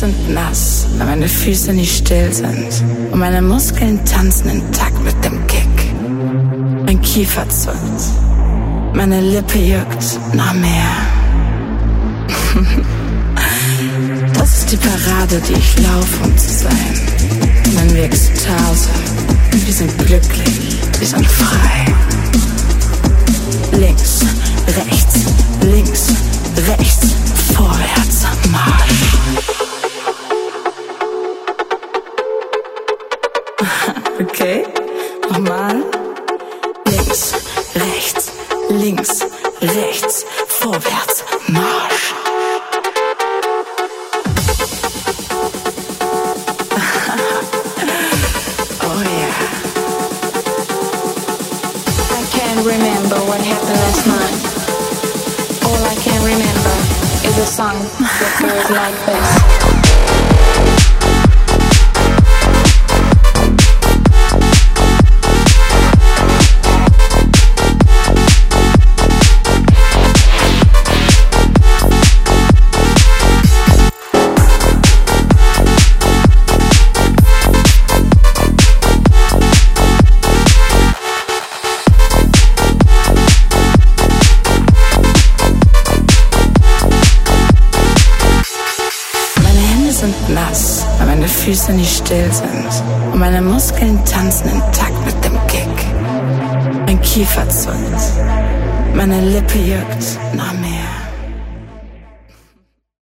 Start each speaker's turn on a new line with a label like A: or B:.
A: sind nass, weil meine Füße nicht still sind. Und meine Muskeln tanzen im Takt mit dem Kick. Mein Kiefer zuckt, meine Lippe juckt noch mehr. Das ist die Parade, die ich laufe, um zu sein. Nennen wir Ekstase. Wir sind glücklich, wir sind frei. Links, rechts, vorwärts, Marsch. Okay, nochmal. Links, rechts, vorwärts, Marsch. Oh yeah.
B: I can't remember what happened last night. All I can remember is a song that goes like this.
A: Nass, weil meine Füße nicht still sind. Und meine Muskeln tanzen im Takt mit dem Kick. Mein Kiefer zuckt, meine Lippe juckt noch mehr.